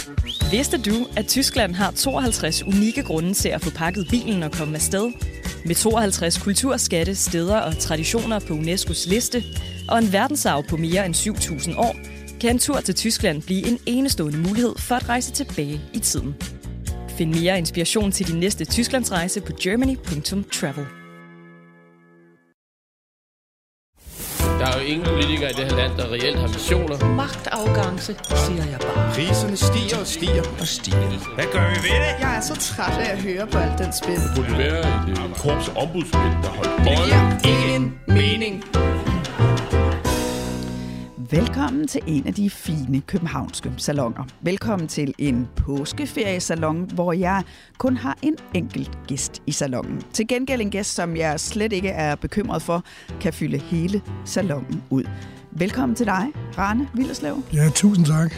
Vidste du, at Tyskland har 52 unikke grunde til at få pakket bilen og komme afsted? Med 52 kulturskatte, steder og traditioner på UNESCO's liste, og en verdensarv på mere end 7.000 år, kan en tur til Tyskland blive en enestående mulighed for at rejse tilbage i tiden. Find mere inspiration til din næste Tysklandsrejse på germany.travel. Der er jo ingen politikere i det her land, der reelt har visioner. Magtafgangse, siger jeg bare. Priserne stiger og stiger og stiger. Hvad gør vi ved det? Jeg er så træt af at høre på alt den spil. Det burde være et korps ombudsmænd, der holdt Det giver ingen mening. Velkommen til en af de fine københavnske salonger. Velkommen til en påskeferiesalon, hvor jeg kun har en enkelt gæst i salongen. Til gengæld en gæst, som jeg slet ikke er bekymret for, kan fylde hele salongen ud. Velkommen til dig, Rane Willerslev. Ja, tusind tak.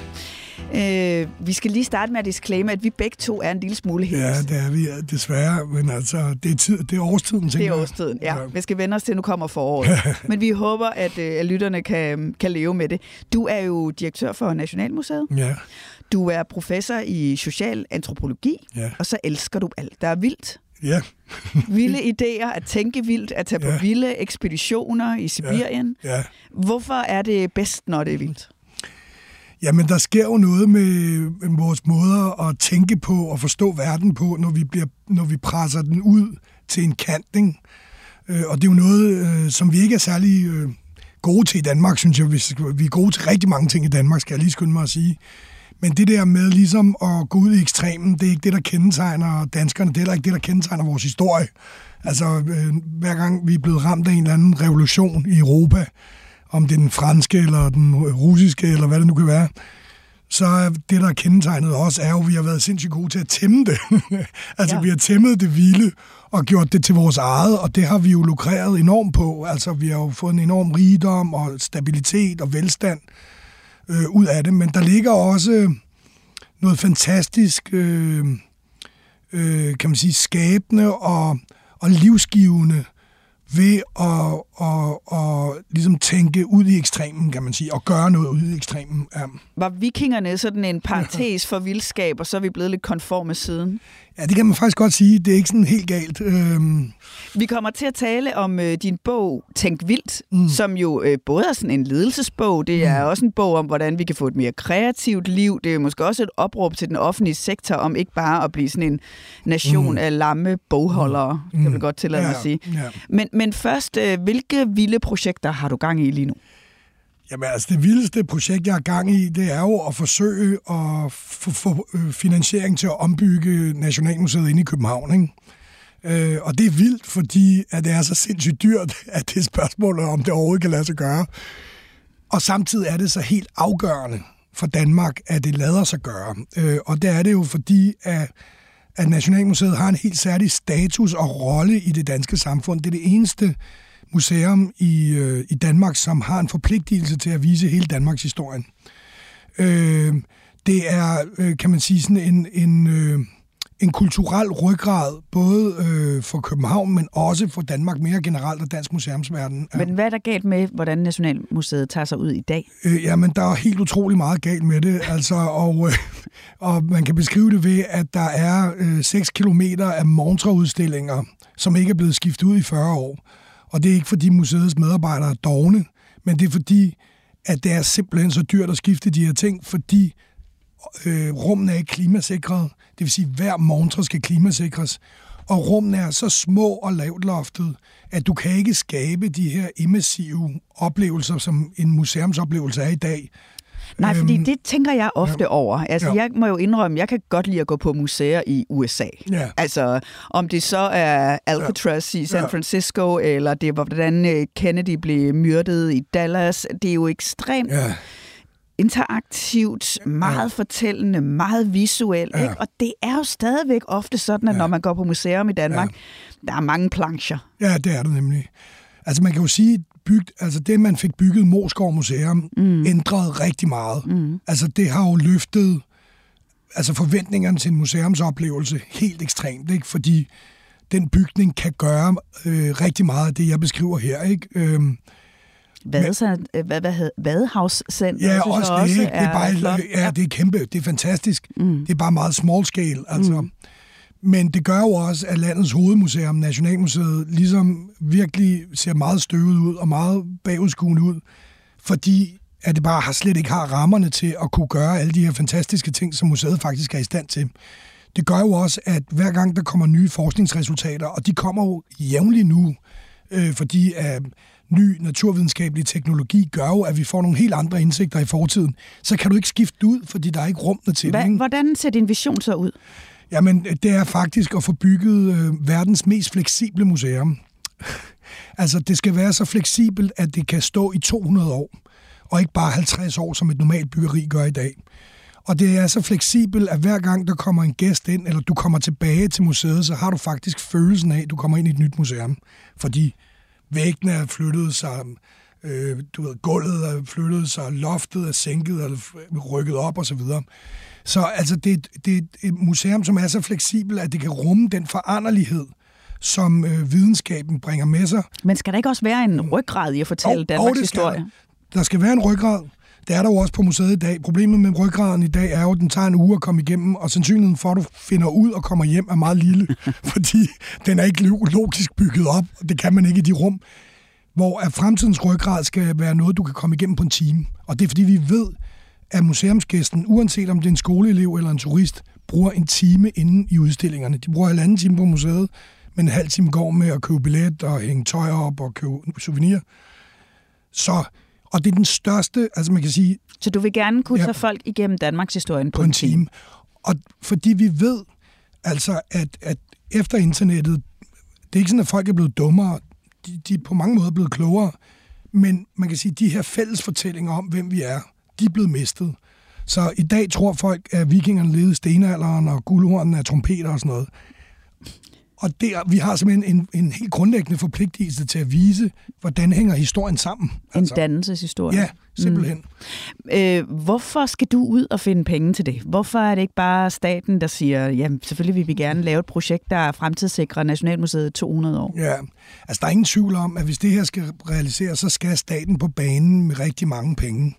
Vi skal lige starte med at disclaimer, at vi begge to er en lille smule hængs. Ja, det er vi desværre, men altså, det er årstiden, tænker jeg. Det er årstiden, ja. Vi skal vende os til, nu kommer foråret. Men vi håber, at lytterne kan leve med det. Du er jo direktør for Nationalmuseet. Ja. Du er professor i social antropologi, ja. Og så elsker du alt, der er vildt. Ja. Vilde idéer, at tænke vildt, at tage på vilde ekspeditioner i Sibirien. Ja. Hvorfor er det bedst, når det er vildt? Jamen, der sker jo noget med vores måder at tænke på og forstå verden på, når vi presser den ud til en kant, ikke? Og det er jo noget, som vi ikke er særlig gode til i Danmark, synes jeg. Vi er gode til rigtig mange ting i Danmark, skal jeg lige skynde mig at sige. Men det der med ligesom at gå ud i ekstremen, det er ikke det, der kendetegner danskerne. Det er heller ikke det, der kendetegner vores historie. Altså, hver gang vi er blevet ramt af en eller anden revolution i Europa, om det er den franske eller den russiske, eller hvad det nu kan være, så er det, der er kendetegnet også, er jo, at vi har været sindssygt gode til at tæmme det. Vi har tæmmet det vilde og gjort det til vores eget, og det har vi jo lukreret enormt på. Altså, vi har jo fået en enorm rigdom og stabilitet og velstand ud af det, men der ligger også noget fantastisk, kan man sige, skabende og livsgivende ved at ligesom tænke ud i ekstremen, kan man sige, og gøre noget ud i ekstremen. Ja. Var vikingerne sådan en parentes for vildskab, og så er vi blevet lidt konforme siden? Ja, det kan man faktisk godt sige. Det er ikke sådan helt galt. Vi kommer til at tale om din bog Tænk Vildt, som jo både er sådan en ledelsesbog. Det er også en bog om, hvordan vi kan få et mere kreativt liv. Det er måske også et opråb til den offentlige sektor om ikke bare at blive sådan en nation af lamme bogholdere, kan man godt tillade mig at sige. Ja. Men først, hvilke vilde projekter har du gang i lige nu? Jamen altså, det vildeste projekt, jeg har gang i, det er jo at forsøge at få finansiering til at ombygge Nationalmuseet inde i København, ikke? Og det er vildt, fordi at det er så sindssygt dyrt, at det er spørgsmålet, om det overhovedet kan lade sig gøre. Og samtidig er det så helt afgørende for Danmark, at det lader sig gøre. Og det er det jo, fordi at Nationalmuseet har en helt særlig status og rolle i det danske samfund. Det er det eneste museum i Danmark, som har en forpligtelse til at vise hele Danmarks historien. Det er, kan man sige, sådan en kulturel ryggrad, både for København, men også for Danmark mere generelt og dansk museumsverden. Men hvad er der galt med, hvordan Nationalmuseet tager sig ud i dag? Jamen, der er helt utrolig meget galt med det. Altså, og man kan beskrive det ved, at der er 6 kilometer af montreudstillinger, som ikke er blevet skiftet ud i 40 år. Og det er ikke, fordi museets medarbejdere er dovne, men det er fordi, at det er simpelthen så dyrt at skifte de her ting, fordi rummene er ikke klimasikret. Det vil sige, at hver montre skal klimasikres. Og rummene er så små og lavtloftet, at du kan ikke skabe de her immersive oplevelser, som en museumsoplevelse er i dag. Nej, fordi det tænker jeg ofte over. Altså, jeg må jo indrømme, jeg kan godt lide at gå på museer i USA. Ja. Altså, om det så er Alcatraz i San Francisco, eller det var, hvordan Kennedy blev myrdet i Dallas. Det er jo ekstremt interaktivt, meget fortællende, meget visuelt. Ikke? Og det er jo stadigvæk ofte sådan, at når man går på museum i Danmark, der er mange plancher. Ja, det er det nemlig. Altså, man kan jo sige, det, man fik bygget Moesgaard Museum, ændrede rigtig meget. Altså, det har jo løftet forventningerne til en museumsoplevelse helt ekstremt, ikke? Fordi den bygning kan gøre rigtig meget af det, jeg beskriver her, ikke? Vadehavscenter. Ja, også det. Det er bare, ja, det er kæmpe. Det er fantastisk. Det er bare meget small scale. Altså. Men det gør jo også, at landets hovedmuseum, Nationalmuseet, ligesom virkelig ser meget støvet ud og meget bagudskuende ud, fordi at det bare slet ikke har rammerne til at kunne gøre alle de her fantastiske ting, som museet faktisk er i stand til. Det gør jo også, at hver gang der kommer nye forskningsresultater, og de kommer jo jævnligt nu, fordi ny naturvidenskabelig teknologi gør jo, at vi får nogle helt andre indsigter i fortiden, så kan du ikke skifte ud, fordi der er ikke rummene til det. Hvordan ser din vision så ud? Jamen, det er faktisk at få bygget verdens mest fleksible museum. Altså, det skal være så fleksibelt, at det kan stå i 200 år, og ikke bare 50 år, som et normalt byggeri gør i dag. Og det er så fleksibelt, at hver gang der kommer en gæst ind, eller du kommer tilbage til museet, så har du faktisk følelsen af, at du kommer ind i et nyt museum. Fordi væggene er flyttet sig, gulvet er flyttet sig, loftet er sænket eller rykket op osv. Så altså, det er et museum, som er så fleksibelt, at det kan rumme den foranderlighed, som videnskaben bringer med sig. Men skal der ikke også være en ryggrad i at fortælle Danmarks historie? Der skal være en ryggrad. Det er der jo også på museet i dag. Problemet med ryggraden i dag er jo, at den tager en uge at komme igennem, og sandsynligheden for, at du finder ud og kommer hjem, er meget lille, fordi den er ikke logisk bygget op, og det kan man ikke i de rum, hvor at fremtidens ryggrad skal være noget, du kan komme igennem på en time. Og det er, fordi vi ved, at museumsgæsten, uanset om det er en skoleelev eller en turist, bruger en time inde i udstillingerne. De bruger 1,5 time på museet, men en halv time går med at købe billet og hænge tøj op og købe souvenir. Og det er den største, altså man kan sige... Så du vil gerne kunne tage folk igennem Danmarks historien på en time? Og fordi vi ved, altså, at efter internettet, det er ikke sådan, at folk er blevet dummere, de er på mange måder blevet klogere, men man kan sige, at de her fælles fortællinger om, hvem vi er, de er blevet mistet. Så i dag tror folk, at vikingerne levede i stenalderen, og guldhornene er trompeter og sådan noget. Og vi har simpelthen en helt grundlæggende forpligtelse til at vise, hvordan hænger historien sammen. Altså. En dannelseshistorie. Ja, simpelthen. Hvorfor skal du ud og finde penge til det? Hvorfor er det ikke bare staten, der siger, jamen selvfølgelig vil vi gerne lave et projekt, der fremtidssikrer Nationalmuseet 200 år? Ja, altså der er ingen tvivl om, at hvis det her skal realiseres, så skal staten på banen med rigtig mange penge.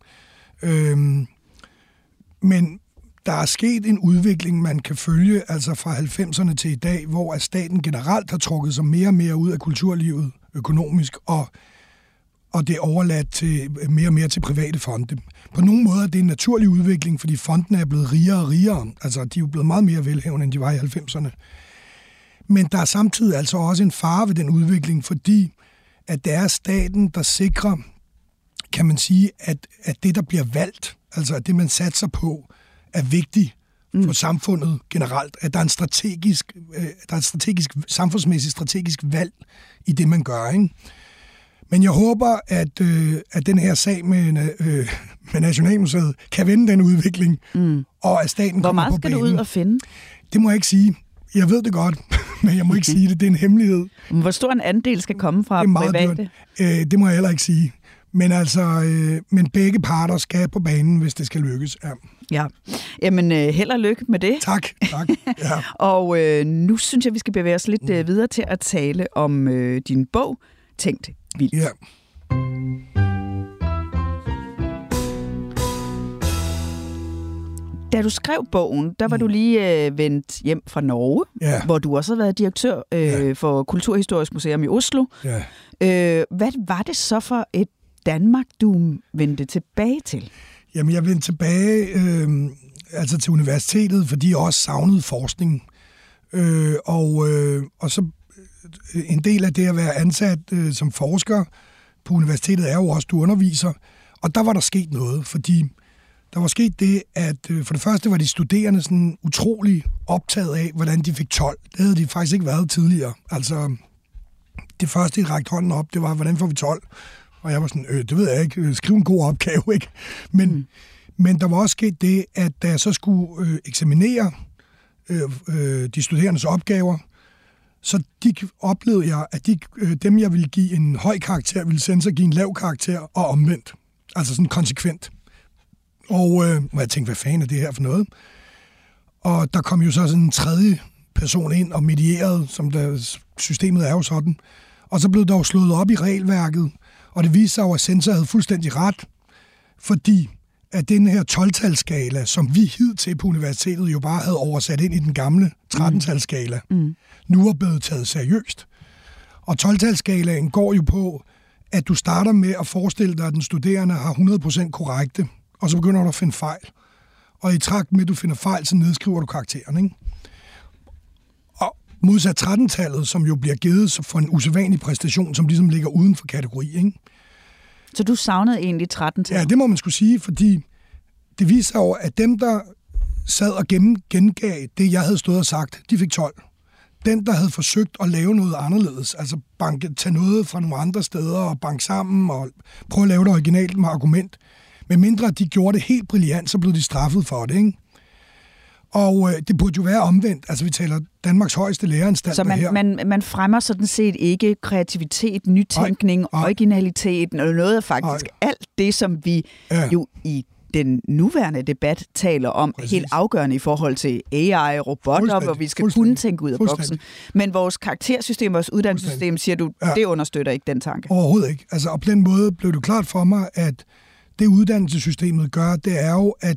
Men der er sket en udvikling, man kan følge, altså fra 90'erne til i dag, hvor staten generelt har trukket sig mere og mere ud af kulturlivet økonomisk, og det er overladt til mere og mere til private fonde. På nogle måder er det en naturlig udvikling, fordi fondene er blevet rigere og rigere. Altså, de er jo blevet meget mere velhavende, end de var i 90'erne. Men der er samtidig altså også en fare ved den udvikling, fordi at det er staten, der sikrer, kan man sige, at det, der bliver valgt, altså at det, man satser på, er vigtigt for samfundet generelt, at der er et samfundsmæssigt strategisk valg i det, man gør, ikke? Men jeg håber, at den her sag med Nationalmuseet kan vende den udvikling, og at staten kommer på banen. Hvor meget skal du ud og finde? Det må jeg ikke sige. Jeg ved det godt, men jeg må ikke sige det. Det er en hemmelighed. Hvor stor en andel skal komme fra private? Det må jeg heller ikke sige. Men altså, men begge parter skal på banen, hvis det skal lykkes. Ja. Jamen, held og lykke med det. Tak. Ja. Og nu synes jeg, vi skal bevæge os lidt videre til at tale om din bog, Tænkt Vildt. Ja. Da du skrev bogen, der var du lige vendt hjem fra Norge, hvor du også har været direktør for Kulturhistorisk Museum i Oslo. Ja. Hvad var det så for et Danmark, du vendte tilbage til? Jamen, jeg vendte tilbage til universitetet, fordi jeg også savnede forskning. Og så en del af det at være ansat som forsker på universitetet er jo også, du underviser. Og der var der sket noget, fordi der var sket det, at for det første var de studerende sådan utrolig optaget af, hvordan de fik 12. Det havde de faktisk ikke været tidligere. Altså, det første, de rakte hånden op, det var, hvordan får vi 12? Og jeg var sådan, det ved jeg ikke, skriv en god opgave, ikke? Men der var også sket det, at da jeg så skulle eksaminere de studerendes opgaver, så oplevede jeg, at dem, jeg ville give en høj karakter, ville sensor give en lav karakter, og omvendt. Altså sådan konsekvent. Og jeg tænkte, hvad fanden er det her for noget? Og der kom jo så sådan en tredje person ind og medierede, systemet er jo sådan. Og så blev der jo slået op i regelværket, Og det viste sig jo, at Censor havde fuldstændig ret, fordi at den her 12-talsskala, som vi hidtil på universitetet jo bare havde oversat ind i den gamle 13-talsskala, nu er blevet taget seriøst. Og 12-talsskalaen går jo på, at du starter med at forestille dig, at den studerende har 100% korrekte, og så begynder du at finde fejl. Og i trakt med, at du finder fejl, så nedskriver du karakteren, ikke? Og modsat 13-tallet, som jo bliver givet for en usædvanlig præstation, som ligesom ligger uden for kategori, ikke? Så du savnede egentlig 13-tallet? Ja, det må man skulle sige, fordi det viser jo, at dem, der sad og gengav det, jeg havde stået og sagt, de fik 12. Den, der havde forsøgt at lave noget anderledes, altså tage noget fra nogle andre steder og banke sammen og prøve at lave det originalt med argument, medmindre de gjorde det helt brilliant, så blev de straffet for det, ikke? Og det burde jo være omvendt. Altså, vi taler Danmarks højeste læreranstalt her. Så man fremmer sådan set ikke kreativitet, nytænkning, originalitet, eller noget af faktisk alt det, som vi jo i den nuværende debat taler om, helt afgørende i forhold til AI, robotter, hvor vi skal kunne tænke ud af boksen. Men vores karaktersystem, vores uddannelsessystem, siger du, det understøtter ikke den tanke? Overhovedet ikke. Altså, og på den måde blev det klart for mig, at det uddannelsessystemet gør, det er jo, at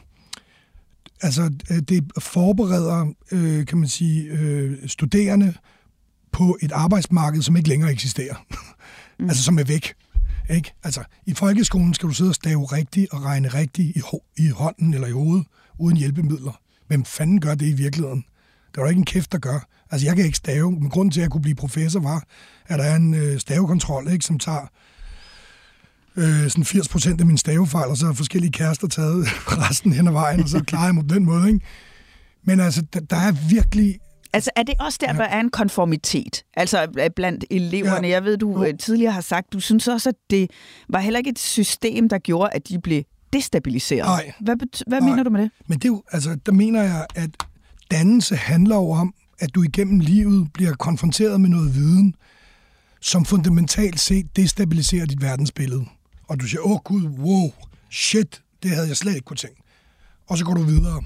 det forbereder, kan man sige, studerende på et arbejdsmarked, som ikke længere eksisterer. Altså, som er væk. Ikke? Altså, i folkeskolen skal du sidde og stave rigtigt og regne rigtigt i hånden eller i hovedet, uden hjælpemidler. Hvem fanden gør det i virkeligheden? Der er jo ikke en kæft, der gør. Altså, jeg kan ikke stave, men grunden til, at jeg kunne blive professor, var, at der er en stavekontrol, ikke, som tager sådan 80% af mine stavefejl, og så har forskellige kærester taget resten hen ad vejen, og så klarer jeg mig på den måde, ikke? Men altså, der er virkelig... Altså, er det også der, der er en konformitet? Altså, blandt eleverne. Jeg ved, du tidligere har sagt, du synes også, at det var heller ikke et system, der gjorde, at de blev destabiliseret. Nej. Hvad mener du med det? Men det er jo, altså, der mener jeg, at dannelse handler jo om, at du igennem livet bliver konfronteret med noget viden, som fundamentalt set destabiliserer dit verdensbillede. Og du siger, gud, wow, shit, det havde jeg slet ikke kunne tænke. Og så går du videre.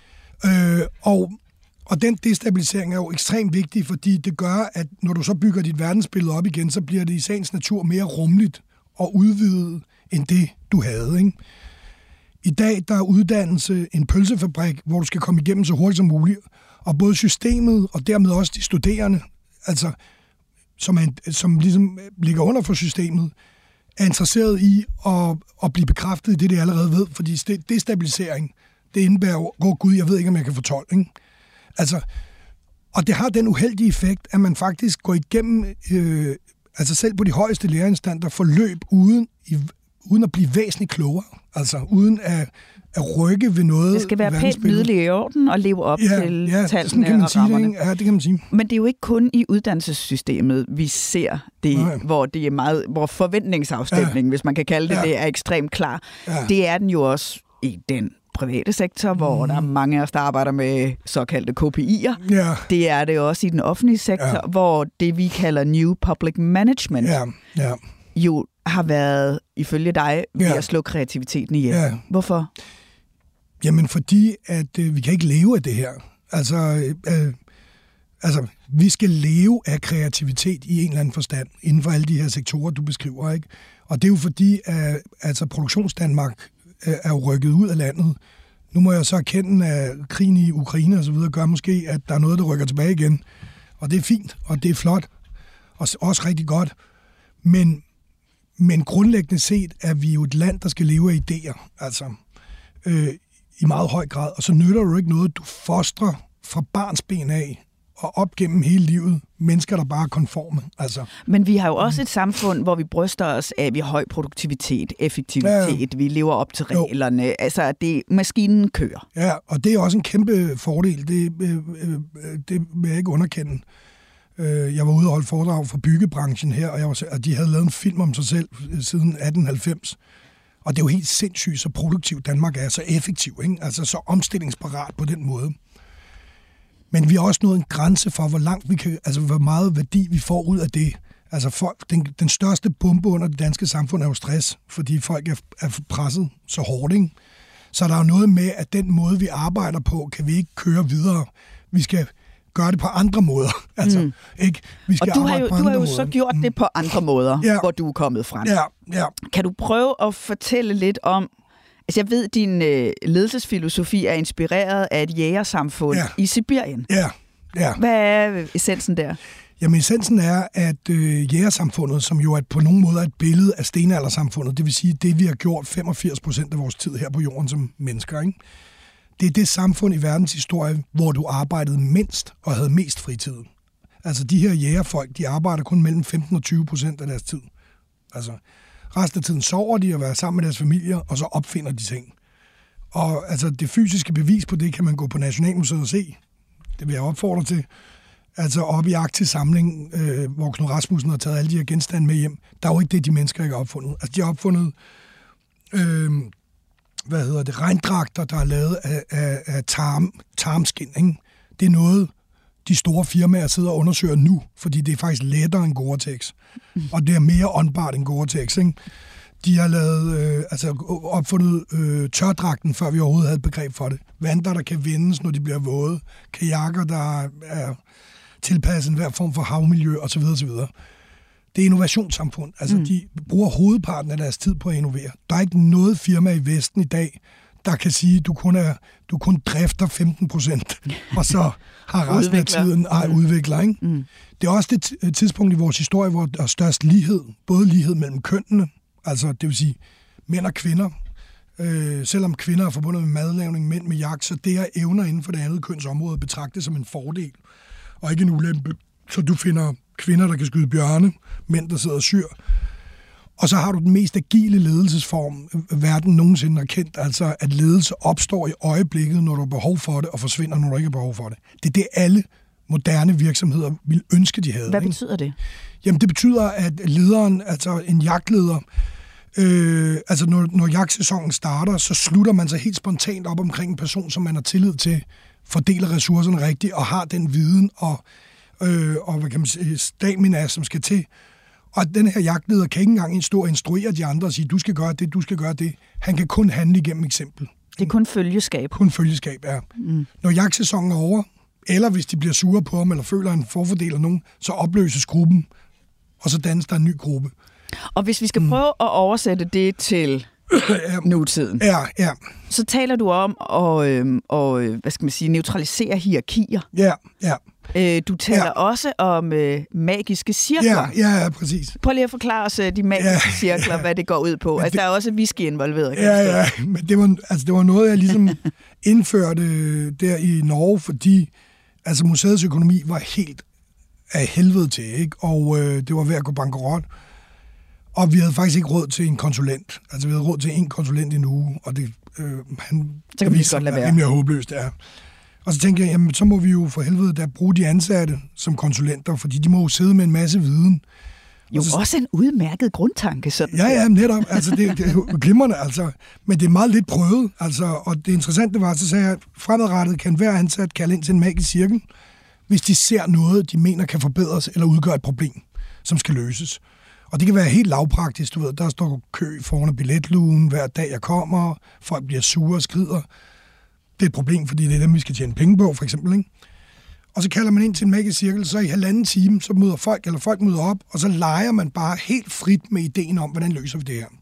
Og den destabilisering er jo ekstremt vigtig, fordi det gør, at når du så bygger dit verdensbillede op igen, så bliver det i sagens natur mere rummeligt og udvidet end det, du havde, ikke? I dag der er uddannelse en pølsefabrik, hvor du skal komme igennem så hurtigt som muligt. Og både systemet og dermed også de studerende, altså, som ligesom ligger under for systemet, er interesseret i at blive bekræftet i det, de allerede ved. Fordi destabilisering, det indebærer, gud, jeg ved ikke, om jeg kan få 12, ikke? Altså, og det har den uheldige effekt, at man faktisk går igennem, altså selv på de højeste lærerinstanser, forløb uden at blive væsentligt klogere. Altså uden at rykke ved noget. Det skal være pænt nydelig i orden og leve op til tallene og rammerne. Ja, det kan man sige. Men det er jo ikke kun i uddannelsessystemet, vi ser det, hvor det er meget, hvor forventningsafstemningen, hvis man kan kalde det, det er ekstremt klar. Ja. Det er den jo også i den private sektor, hvor der er mange af os, der arbejder med såkaldte KPI'er. Ja. Det er det også i den offentlige sektor, hvor det, vi kalder New Public Management, jo har været, ifølge dig, ved at slå kreativiteten ihjel. Ja. Hvorfor? Jamen, fordi at vi kan ikke leve af det her. Altså, vi skal leve af kreativitet i en eller anden forstand, inden for alle de her sektorer, du beskriver, ikke? Og det er jo fordi, at Produktionsdanmark er jo rykket ud af landet. Nu må jeg så erkende, at krigen i Ukraine og så videre gør måske, at der er noget, der rykker tilbage igen. Og det er fint, og det er flot, og også rigtig godt. Men grundlæggende set er vi jo et land, der skal leve af idéer, altså i meget høj grad. Og så nytter du ikke noget, du fostrer fra barnsben af og op gennem hele livet. Mennesker, der bare er konforme. Altså. Men vi har jo også et samfund, hvor vi bryster os af, vi har høj produktivitet, effektivitet, vi lever op til reglerne. Altså, maskinen kører. Ja, og det er også en kæmpe fordel. Det vil jeg ikke underkende. Jeg var ude og holde foredrag for byggebranchen her, og de havde lavet en film om sig selv siden 1890. Og det er jo helt sindssygt, så produktiv Danmark er, så effektiv, ikke? Altså så omstillingsparat på den måde. Men vi har også nået en grænse for, hvor langt vi kan, altså hvor meget værdi vi får ud af det. Altså den største bombe under det danske samfund er jo stress, fordi folk er presset så hårdt, ikke? Så der er jo noget med, at den måde, vi arbejder på, kan vi ikke køre videre. Vi skal gøre det på andre måder. Altså, ikke? Vi skal og du har jo så gjort det på andre måder, hvor du er kommet frem. Ja. Kan du prøve at fortælle lidt om, altså jeg ved, at din ledelsesfilosofi er inspireret af et jægersamfund i Sibirien. Ja. Hvad er essensen der? Jamen essensen er, at jægersamfundet, som jo på nogen måde er et billede af stenaldersamfundet, det vil sige det, vi har gjort 85% af vores tid her på jorden som mennesker, ikke? Det er det samfund i verdens historie, hvor du arbejdede mindst og havde mest fritid. Altså de her jægerfolk, de arbejder kun mellem 15 og 20% af deres tid. Altså resten af tiden sover de og være sammen med deres familier, og så opfinder de ting. Og altså det fysiske bevis på det kan man gå på Nationalmuseet og se. Det vil jeg opfordre til. Altså op i Arktis Samling, hvor Knud Rasmussen har taget alle de her genstande med hjem. Der er jo ikke det, de mennesker ikke har opfundet. Altså de har opfundet regndragter, der er lavet af tarmskin. Ikke? Det er noget, de store firmaer sidder og undersøger nu, fordi det er faktisk lettere end Gore-Tex. Og det er mere åndbart end Gore-Tex. Ikke? De har lavet, opfundet tørdragten, før vi overhovedet havde et begreb for det. Vandter, der kan vendes, når de bliver våde. Kajakker, der er tilpasset hver form for havmiljø, osv. osv. Det er innovationssamfund. Altså, de bruger hovedparten af deres tid på at innovere. Der er ikke noget firma i Vesten i dag, der kan sige, at du kun drifter 15%, og så har resten af tiden udvikler. Ikke? Det er også det tidspunkt i vores historie, hvor der er størst lighed. Både lighed mellem kønnene, altså det vil sige mænd og kvinder. Selvom kvinder er forbundet med madlavning, mænd med jagt, så det er evner inden for det andet kønsområde betragtet som en fordel, og ikke en ulempe. Så du finder kvinder, der kan skyde bjørne, mænd, der sidder og syr. Og så har du den mest agile ledelsesform, verden nogensinde har kendt, altså at ledelse opstår i øjeblikket, når du har behov for det, og forsvinder, når du ikke har behov for det. Det er det, alle moderne virksomheder vil ønske, de havde. Hvad betyder det? Jamen, det betyder, at lederen, altså en jagtleder, når jagtsæsonen starter, så slutter man sig helt spontant op omkring en person, som man har tillid til, fordeler ressourcerne rigtigt, og har den viden og hvad kan man sige, stamina, som skal til. Og den her jagtleder kan ikke engang stå og instruere de andre og sige, du skal gøre det, du skal gøre det. Han kan kun handle igennem eksempel. Det er kun følgeskab. Kun følgeskab, ja. Når jagtsæsonen er over, eller hvis de bliver sure på ham, eller føler en forfordel af nogen, så opløses gruppen, og så dannes der en ny gruppe. Og hvis vi skal prøve at oversætte det til nutiden, så taler du om at neutralisere hierarkier. Ja. Du taler også om magiske cirkler. Ja, præcis. Prøv lige at forklare os de magiske cirkler, hvad det går ud på. Altså, der er også whisky involveret. Ja, men det var noget, jeg ligesom indførte der i Norge, fordi altså, museets økonomi var helt af helvede til, ikke? Og det var ved at gå bankerot. Og vi havde faktisk ikke råd til en konsulent. Altså, vi havde råd til en konsulent i en uge, og det så kan vi godt lade være. Rimelig håbløst, ja. Og så tænkte jeg, jamen, så må vi jo for helvede da bruge de ansatte som konsulenter, fordi de må jo sidde med en masse viden. Jo, så, også en udmærket grundtanke, sådan. Ja, netop. Altså, det er jo glimrende, altså. Men det er meget lidt prøvet, altså. Og det interessante var, så sagde jeg, fremadrettet kan hver ansat kalde ind til en magisk cirkel, hvis de ser noget, de mener kan forbedres eller udgøre et problem, som skal løses. Og det kan være helt lavpraktisk, du ved. Der står kø foran billetlugen hver dag, jeg kommer. Folk bliver sure og skrider. Det er et problem, fordi det er dem, vi skal tjene penge på, for eksempel. Ikke? Og så kalder man ind til en magisk cirkel, så i 1,5 time, så møder folk møder op, og så leger man bare helt frit med ideen om, hvordan løser vi det her.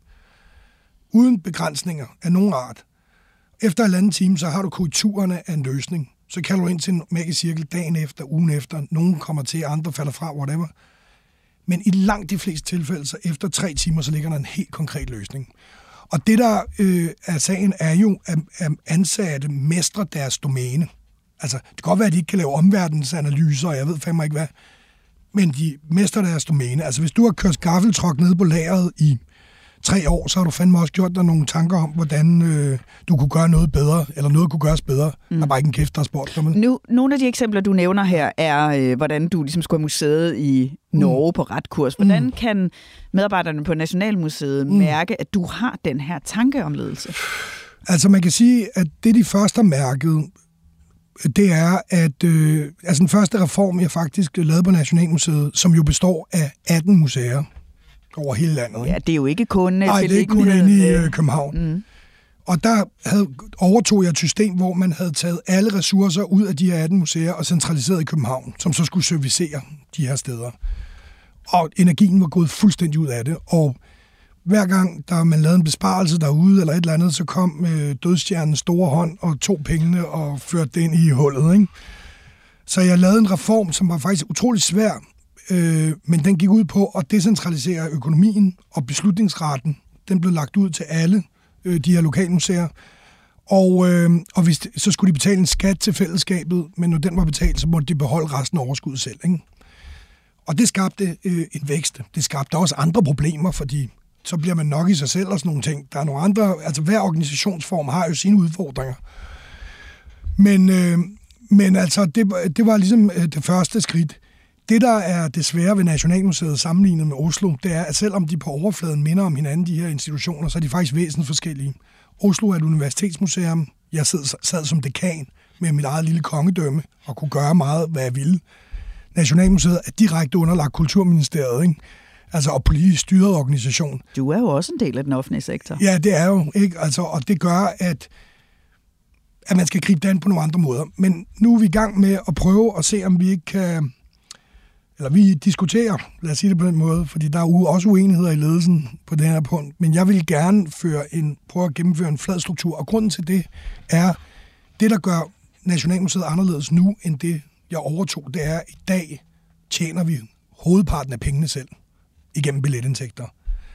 Uden begrænsninger af nogen art. Efter 1,5 time, så har du korrekturerne af en løsning. Så kalder du ind til en magisk cirkel dagen efter, ugen efter. Nogen kommer til, andre falder fra, whatever. Men i langt de fleste tilfælde, så efter 3 timer, så ligger der en helt konkret løsning. Og det, der er sagen, er jo, at ansatte mestrer deres domæne. Altså, det kan godt være, at de ikke kan lave omverdensanalyser, og jeg ved fandme ikke hvad, men de mestrer deres domæne. Altså, hvis du har kørt gaffeltruck nede på lageret i 3 år, så har du fandme også gjort dig nogle tanker om, hvordan du kunne gøre noget bedre, eller noget kunne gøres bedre. Der er bare ikke en kæft, der er spurgt. Nogle af de eksempler, du nævner her, er, hvordan du ligesom skulle have museet i Norge på ret kurs. Hvordan kan medarbejderne på Nationalmuseet mærke, at du har den her tanke om ledelse? Altså, man kan sige, at det, de først har mærket, det er, at den første reform, jeg faktisk lavede på Nationalmuseet, som jo består af 18 museer over hele landet. Ja, det er jo ikke kun... Nej, det er ikke kun inde i København. Og der overtog jeg et system, hvor man havde taget alle ressourcer ud af de her 18 museer og centraliseret i København, som så skulle servicere de her steder. Og energien var gået fuldstændig ud af det, og hver gang, der man lavede en besparelse derude eller et eller andet, så kom dødsstjernens store hånd og tog pengene og førte det ind i hullet, ikke? Så jeg lavede en reform, som var faktisk utrolig svær, men den gik ud på at decentralisere økonomien og beslutningsretten. Den blev lagt ud til alle de her lokalmuseer. Og hvis så skulle de betale en skat til fællesskabet, men når den var betalt, så måtte de beholde resten af overskuddet selv, ikke? Og det skabte en vækst. Det skabte også andre problemer, fordi så bliver man nok i sig selv og sådan nogle ting. Der er nogle andre, altså hver organisationsform har jo sine udfordringer. Men altså, det var ligesom det første skridt. Det, der er det svære ved Nationalmuseet sammenlignet med Oslo, det er, at selvom de på overfladen minder om hinanden, de her institutioner, så er de faktisk væsentligt forskellige. Oslo er et universitetsmuseum. Jeg sad som dekan med mit eget lille kongedømme og kunne gøre meget, hvad jeg ville. Nationalmuseet er direkte underlagt Kulturministeriet, ikke? Altså, og politisk styret organisation. Du er jo også en del af den offentlige sektor. Ja, det er jo, ikke? Altså, og det gør, at man skal gribe det an på nogle andre måder. Men nu er vi i gang med at prøve at se, om vi ikke kan... Eller vi diskuterer, lad os sige det på den måde, fordi der er også uenigheder i ledelsen på det her punkt. Men jeg vil gerne prøve at gennemføre en flad struktur, og grunden til det er, det der gør Nationalmuseet anderledes nu, end det jeg overtog, det er, at i dag tjener vi hovedparten af pengene selv igennem billetindtægter.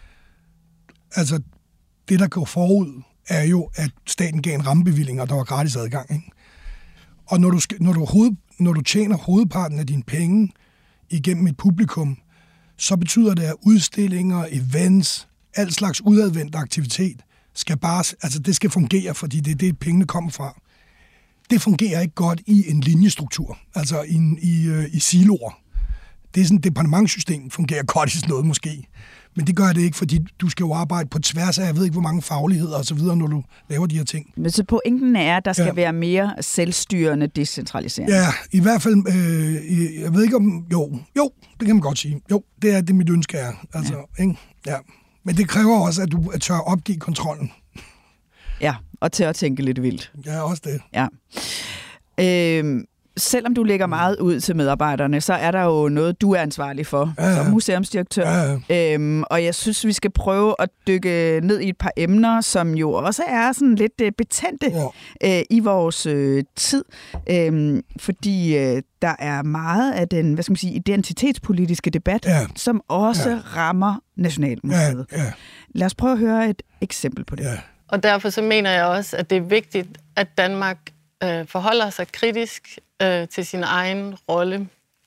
Altså, det der går forud, er jo, at staten gav en rammebevilling, og der var gratis adgang, ikke? Og når du tjener hovedparten af dine penge igennem et publikum, så betyder det, at udstillinger, events, alt slags udadvendt aktivitet, det skal fungere, fordi det er det, pengene kommer fra. Det fungerer ikke godt i en linjestruktur, altså i siloer. Det er sådan et departementssystem, fungerer godt i sådan noget måske. Men det gør det ikke, fordi du skal jo arbejde på tværs af, jeg ved ikke, hvor mange fagligheder og så videre, når du laver de her ting. Men så pointen er, at der skal være mere selvstyrende decentralisering. Ja, i hvert fald, jeg ved ikke om... Jo, det kan man godt sige. Jo, det er det, mit ønske er. Altså, ikke? Ja. Men det kræver også, at du tør opgive kontrollen. Ja, og til at tænke lidt vildt. Ja, også det. Ja. Selvom du lægger meget ud til medarbejderne, så er der jo noget, du er ansvarlig for som museumsdirektør. Ja. Og jeg synes, vi skal prøve at dykke ned i et par emner, som jo også er sådan lidt betændte i vores tid. Fordi der er meget af den, identitetspolitiske debat, som også rammer Nationalmuseet. Ja. Lad os prøve at høre et eksempel på det. Ja. Og derfor så mener jeg også, at det er vigtigt, at Danmark forholder sig kritisk til sin egen rolle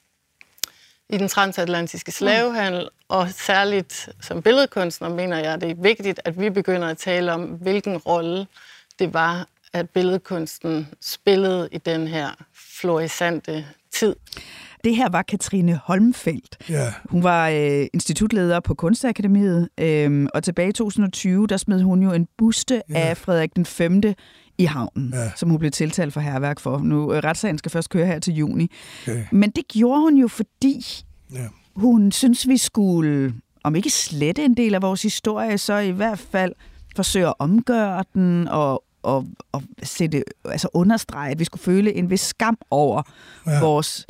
i den transatlantiske slavehandel, og særligt som billedkunstner mener jeg, at det er vigtigt, at vi begynder at tale om, hvilken rolle det var, at billedkunsten spillede i den her florissante tid. Det her var Katrine Holmfeldt. Yeah. Hun var institutleder på Kunstakademiet, og tilbage i 2020, der smed hun jo en buste af Frederik den 5. i havnen, som hun blev tiltalt for hærværk for. Nu, retssagen skal først køre her til juni. Okay. Men det gjorde hun jo, fordi hun synes, vi skulle, om ikke slette en del af vores historie, så i hvert fald forsøge at omgøre den og sætte, altså understrege, at vi skulle føle en vis skam over vores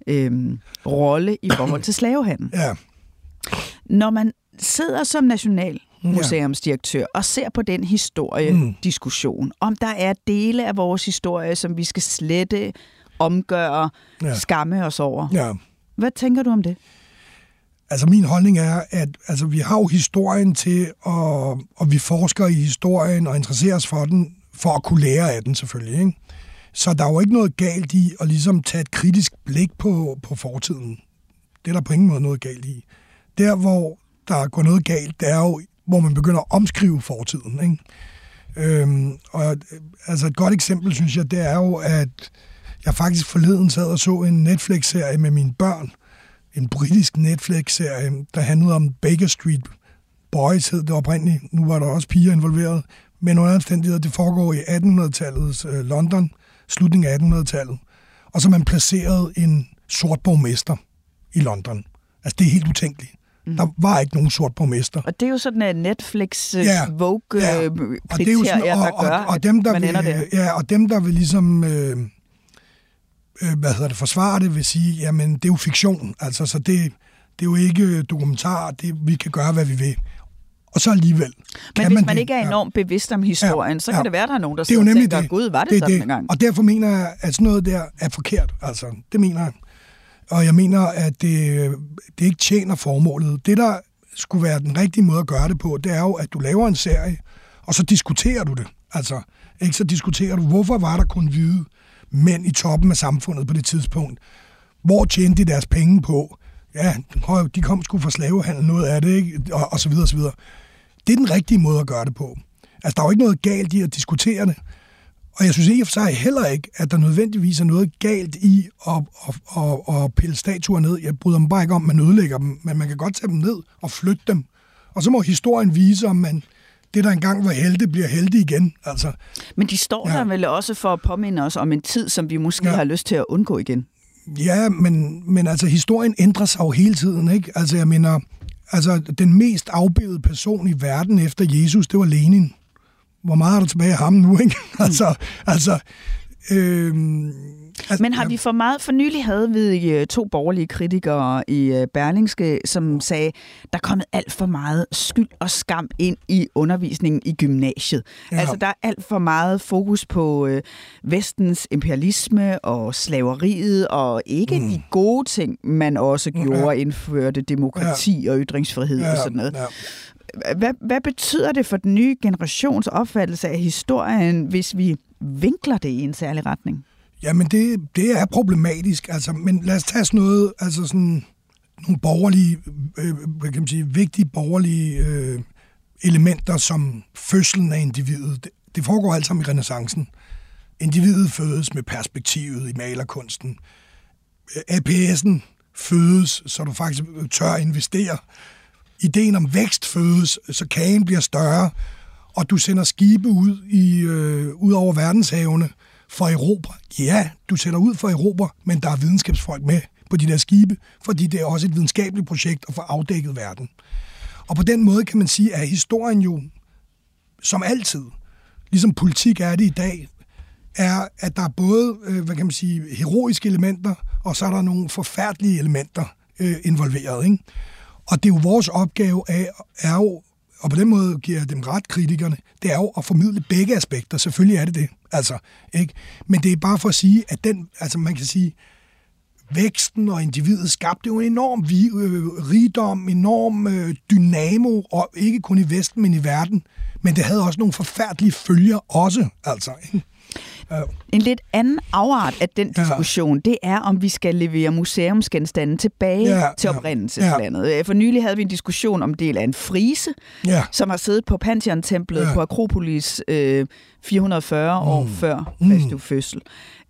rolle i forhold til slavehandel. Ja. Når man sidder som nationalmuseumsdirektør og ser på den historiediskussion, om der er dele af vores historie, som vi skal slette, omgøre, skamme os over. Ja. Hvad tænker du om det? Altså min holdning er, at vi har jo historien til, og vi forsker i historien og interesserer os for den, for at kunne lære af den selvfølgelig, ikke? Så der er jo ikke noget galt i at ligesom tage et kritisk blik på fortiden. Det er der på ingen måde noget galt i. Der, hvor der går noget galt, det er jo, hvor man begynder at omskrive fortiden, ikke? Og altså et godt eksempel, synes jeg, det er jo, at jeg faktisk forleden sad og så en Netflix-serie med mine børn. En britisk Netflix-serie, der handlede om Baker Street Boys, hed det oprindeligt. Nu var der også piger involveret. Men under omstændigheder, det foregår i 1800-tallets London, slutningen af 1800-tallet. Og så man placeret en sort borgmester i London. Altså, det er helt utænkeligt. Der var ikke nogen sort borgmester. Og det er jo sådan en Netflix Vogue-kriterier, der gør, og dem, der man ender der. Ja, og dem, der vil ligesom forsvare det, vil sige, jamen, det er jo fiktion. Altså, så det er jo ikke dokumentar. Vi kan gøre, hvad vi vil. Og så alligevel. Men hvis man ikke er enormt bevidst om historien, så kan det være, der er nogen, der sidder og tænker, gud, var det sådan en gang? Og derfor mener jeg, at sådan noget der er forkert. Altså, det mener jeg. Og jeg mener, at det ikke tjener formålet. Det, der skulle være den rigtige måde at gøre det på, det er jo, at du laver en serie, og så diskuterer du det. Altså, ikke så diskuterer du, hvorfor var der kun hvide mænd i toppen af samfundet på det tidspunkt? Hvor tjente de deres penge på? Ja, de kom sgu fra slavehandel, noget af det, ikke? Og så videre, og så videre. Det er den rigtige måde at gøre det på. Altså, der er jo ikke noget galt i at diskutere det. Og jeg synes i og for sig heller ikke, at der nødvendigvis er noget galt i at pille statuer ned. Jeg bryder mig bare ikke om, at man ødelægger dem, men man kan godt tage dem ned og flytte dem. Og så må historien vise, om det, der engang var helte, bliver helte igen. Altså, men de står der vel også for at påminde os om en tid, som vi måske har lyst til at undgå igen. Ja, men altså, historien ændrer sig jo hele tiden, ikke? Altså, jeg mener, den mest afbildede person i verden efter Jesus, det var Lenin. Hvor meget er der tilbage af ham nu, ikke? Men har vi for meget? For nylig havde vi 2 borgerlige kritikere i Berlingske, som sagde, der er kommet alt for meget skyld og skam ind i undervisningen i gymnasiet. Ja. Altså, der er alt for meget fokus på vestens imperialisme og slaveriet, og ikke de gode ting, man også gjorde, indførte demokrati og ytringsfrihed og sådan noget. Ja. Hvad betyder det for den nye generations opfattelse af historien, hvis vi vinkler det i en særlig retning? Jamen, det er problematisk. Altså, men lad os tage sådan noget, altså sådan nogle borgerlige, hvad kan man sige, vigtige borgerlige elementer som fødslen af individet. Det foregår alt sammen i renæssancen. Individet fødes med perspektivet i malerkunsten. APS'en fødes, så du faktisk tør investere. Ideen om vækst fødes, så kagen bliver større, og du sender skibe ud over verdenshavene for Europa. Ja, du sender ud for Europa, men der er videnskabsfolk med på de der skibe, fordi det er også et videnskabeligt projekt at få afdækket verden. Og på den måde kan man sige, at historien jo, som altid, ligesom politik er det i dag, er, at der er både, hvad kan man sige, heroiske elementer, og så er der nogle forfærdelige elementer involveret, ikke? Og det er jo vores opgave er jo, og på den måde giver jeg dem ret, kritikerne, det er jo at formidle begge aspekter. Selvfølgelig er det det. Altså, ikke? Men det er bare for at sige, at man kan sige, væksten og individet skabte jo en enorm rigdom, enorm dynamo, og ikke kun i Vesten, men i verden. Men det havde også nogle forfærdelige følger også, altså, ikke? En lidt anden afart af den diskussion, det er, om vi skal levere museumsgenstande tilbage til oprindelseslandet. For nylig havde vi en diskussion om del af en frise, som har siddet på Pantheon-templet på Akropolis 440 år før Kristi fødsel.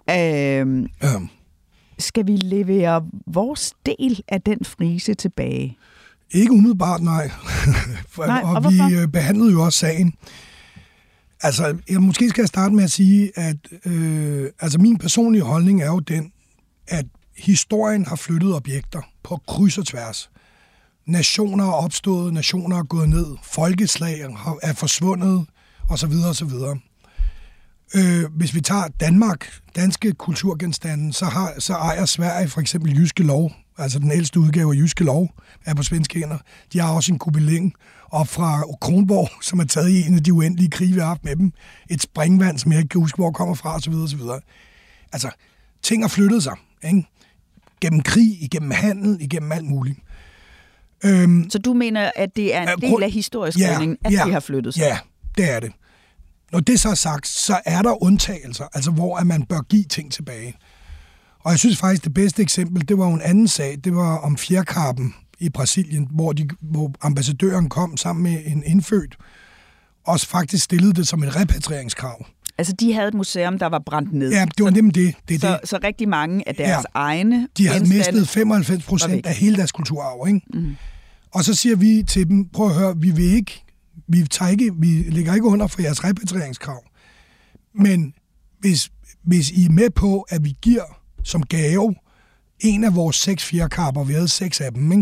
Skal vi levere vores del af den frise tilbage? Ikke umiddelbart, nej. Og vi behandlede jo også sagen. Altså, måske skal jeg starte med at sige, at min personlige holdning er jo den, at historien har flyttet objekter på kryds og tværs. Nationer er opstået, nationer er gået ned, folkeslag er forsvundet, osv. osv. Hvis vi tager danske kulturgenstande, så ejer Sverige for eksempel Jyske Lov, altså den ældste udgave af Jyske Lov, er på svenske hænder. De har også en kubeling op fra Kronborg, som er taget i en af de uendelige krige, vi har haft med dem. Et springvand, som jeg ikke kan huske, hvor kommer fra, osv. osv. Altså, ting har flyttet sig, ikke? Gennem krig, igennem handel, igennem alt muligt. Så du mener, at det er en del af historieskrivningen, at de har flyttet sig? Ja, det er det. Når det så er sagt, så er der undtagelser, altså hvor man bør give ting tilbage. Og jeg synes faktisk, det bedste eksempel, det var jo en anden sag. Det var om fjerkappen i Brasilien, hvor ambassadøren kom sammen med en indfødt, og faktisk stillede det som et repatrieringskrav. Altså, de havde et museum, der var brændt ned. Ja, det var nemlig det. Så rigtig mange af deres egne de havde mistet 95% af hele deres kulturarv, ikke? Mm. Og så siger vi til dem, prøv at høre, vi ligger ikke under for jeres repatrieringskrav. Men hvis I er med på, at vi giver som gave en af vores 6 fjerkapper, vi havde 6 af dem, ikke?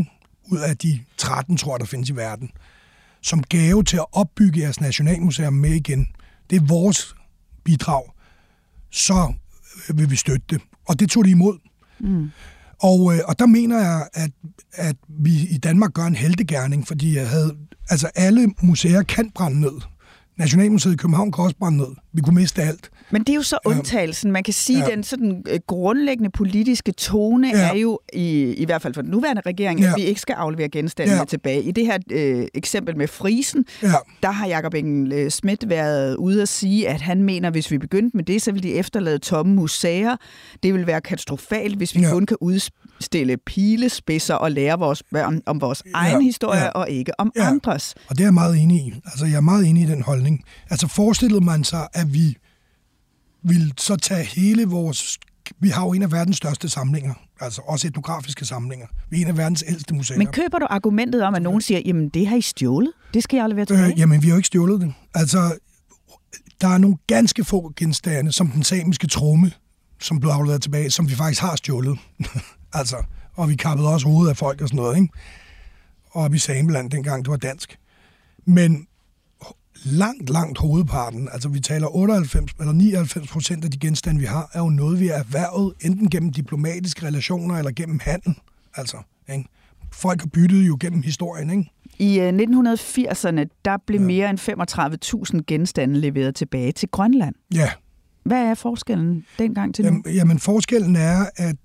ud af de 13, tror jeg, der findes i verden, som gave til at opbygge jeres nationalmuseum med igen. Det er vores bidrag. Så vil vi støtte det. Og det tog de imod. Og der mener jeg, at vi i Danmark gør en heltegerning, fordi alle museer kan brænde ned. Nationalmuseet i København kan også brænde ned. Vi kunne miste alt. Men det er jo så undtagelsen. Man kan sige, at den sådan grundlæggende politiske tone er jo, i hvert fald for den nuværende regering, at vi ikke skal aflevere genstandene tilbage. I det her eksempel med frisen, der har Jakob Engel-Schmidt været ude at sige, at han mener, at hvis vi begyndte med det, så vil de efterlade tomme museer. Det vil være katastrofalt, hvis vi kun kan udstille pilespidser og lære vores børn om vores egen historie og ikke om andres. Og det er jeg meget enig i. Altså, jeg er meget enig i den holdning. Altså, forestillede man sig, at vi vil så tage hele vores... Vi har jo en af verdens største samlinger, altså også etnografiske samlinger. Vi er en af verdens ældste museer. Men køber du argumentet om, at nogen siger, jamen det har I stjålet? Det skal jeg aflevere tilbage? Jamen, vi har jo ikke stjålet det. Altså, der er nogle ganske få genstande, som den samiske tromme, som blev afleveret tilbage, som vi faktisk har stjålet. Altså, og vi kappede også hovedet af folk og sådan noget, ikke? Og oppe i Sameland, dengang det var dansk. Men langt hovedparten, altså vi taler 98 eller 99% af de genstande, vi har, er jo noget, vi har erhvervet, enten gennem diplomatiske relationer eller gennem handel. Altså, ikke? Folk har byttet jo gennem historien, ikke? I 1980'erne, der blev mere end 35.000 genstande leveret tilbage til Grønland. Ja. Hvad er forskellen dengang til nu? Jamen forskellen er,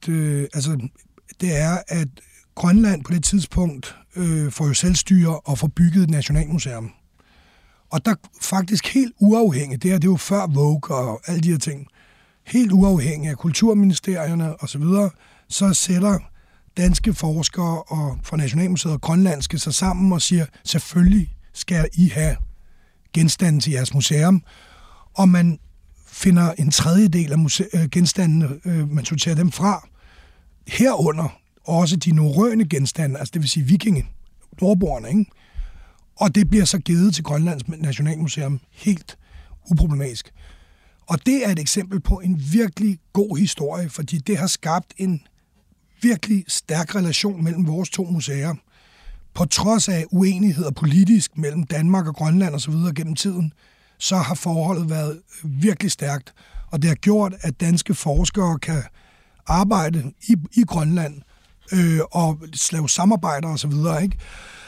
at Grønland på det tidspunkt får jo selvstyre og får bygget et nationalmuseum. Og der faktisk helt uafhængigt, det er jo før Vogue og alle de her ting, helt uafhængigt af kulturministerierne osv., så sætter danske forskere og fra Nationalmuseet og grønlandske sig sammen og siger, selvfølgelig skal I have genstande til jeres museum, og man finder en tredjedel af genstandene, man sorterer dem fra, herunder også de norrøne genstande, altså det vil sige vikinge, nordboerne, ikke? Og det bliver så givet til Grønlands Nationalmuseum helt uproblematisk. Og det er et eksempel på en virkelig god historie, fordi det har skabt en virkelig stærk relation mellem vores to museer. På trods af uenigheder politisk mellem Danmark og Grønland osv. gennem tiden, så har forholdet været virkelig stærkt. Og det har gjort, at danske forskere kan arbejde i Grønland og lave samarbejder osv., ikke?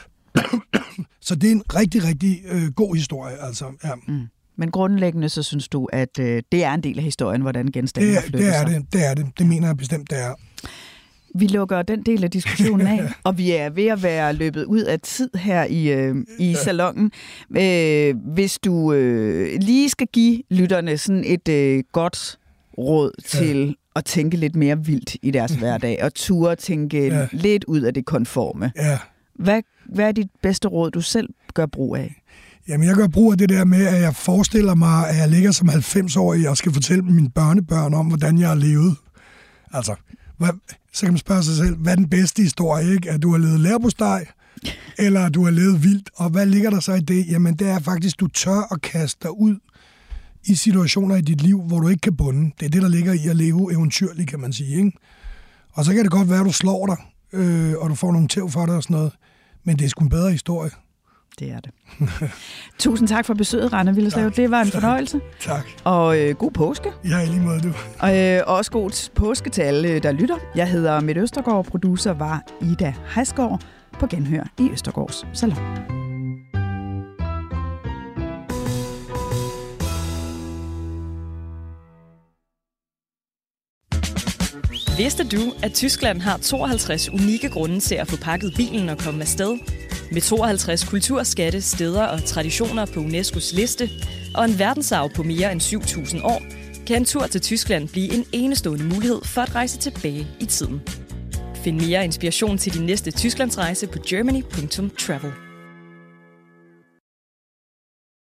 Så det er en rigtig, rigtig god historie. Altså, ja. Men grundlæggende så synes du, at det er en del af historien, hvordan genstanden har flyttet sig? Det er det. Det mener jeg bestemt, det er. Vi lukker den del af diskussionen af, og vi er ved at være løbet ud af tid her i salonen. Hvis du lige skal give lytterne sådan et godt råd til at tænke lidt mere vildt i deres hverdag, og turde tænke lidt ud af det konforme. Ja. Hvad er dit bedste råd, du selv gør brug af? Jamen, jeg gør brug af det der med, at jeg forestiller mig, at jeg ligger som 90-årig og skal fortælle mine børnebørn om, hvordan jeg har levet. Altså, så kan man spørge sig selv, hvad er den bedste historie, ikke? At du har levet leverpostej, eller at du har levet vildt, og hvad ligger der så i det? Jamen, det er faktisk, at du tør at kaste dig ud i situationer i dit liv, hvor du ikke kan bunde. Det er det, der ligger i at leve eventyrligt, kan man sige, ikke? Og så kan det godt være, at du slår dig, og du får nogle tæv for dig og sådan noget, men det er sgu en bedre historie. Det er det. Tusind tak for besøget, Rane Willerslev. Det var en fornøjelse. Tak. Og god påske. Ja, i lige måde, du. Og også god påske til alle, der lytter. Jeg hedder Mette Østergaard, producer var Ida Heisgaard, på genhør i Østergaards Salon. Vidste du, at Tyskland har 52 unikke grunde til at få pakket bilen og komme afsted? Med 52 kulturskatte, steder og traditioner på UNESCO's liste, og en verdensarv på mere end 7.000 år, kan en tur til Tyskland blive en enestående mulighed for at rejse tilbage i tiden. Find mere inspiration til din næste Tysklandsrejse på germany.travel.